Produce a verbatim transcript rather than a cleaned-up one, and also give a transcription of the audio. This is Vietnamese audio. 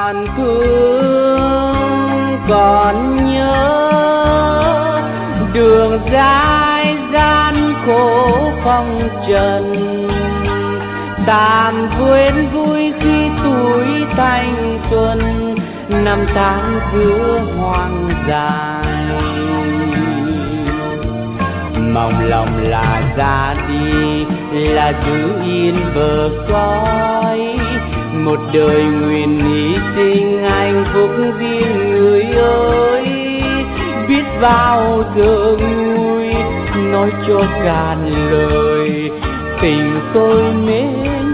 còn thương còn nhớ đường dài gian khổ phong trần, tạm quên vui khi tuổi thanh xuân, năm tháng giữa hoang dài. Mong lòng là ra đi, là giữ yên bờ cõi, một đời nguyện hy sinh hạnh phúc riêng người ơi. Biết bao giờ nguôi nói cho cạn lời, tình tôi mến